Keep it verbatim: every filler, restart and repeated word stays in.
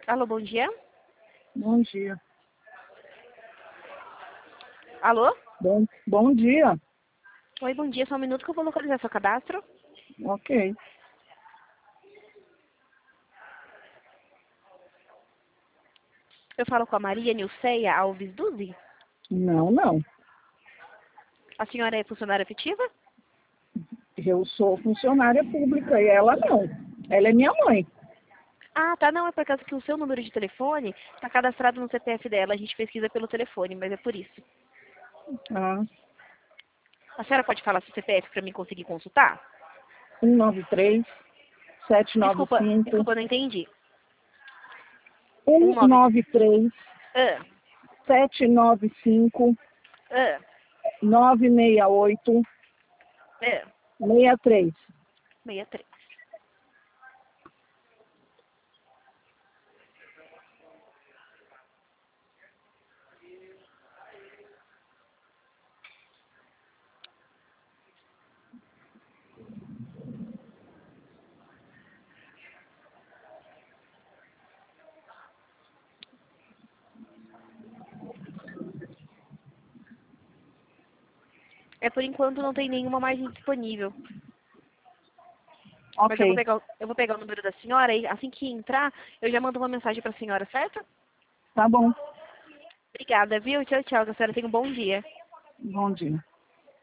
Alô, bom dia. Bom dia. Alô? Bom, bom dia. Oi, bom dia. Só um minuto que eu vou localizar seu cadastro. Ok. Eu falo com a Maria Nilceia Alves Duzi. Não, não. A senhora é funcionária efetiva? Eu sou funcionária pública e ela não. Ela é minha mãe. Ah, tá. Não, é por causa que o seu número de telefone está cadastrado no C P F dela. A gente pesquisa pelo telefone, mas é por isso. Ah, A senhora pode falar seu C P F para mim conseguir consultar? um nove três, sete nove Desculpa, cinco. desculpa, eu não entendi. Um um nove. nove três, Ah, sete nove cinco, ah, nove seis oito, ah. seis três. sessenta e três. É, por enquanto não tem nenhuma margem disponível. Mas eu vou Ok. pegar, o- eu vou pegar o número da senhora e assim que entrar, eu já mando uma mensagem para a senhora, certo? Tá bom. Obrigada, viu? Tchau, tchau. Que a senhora tenha um bom dia. Bom dia.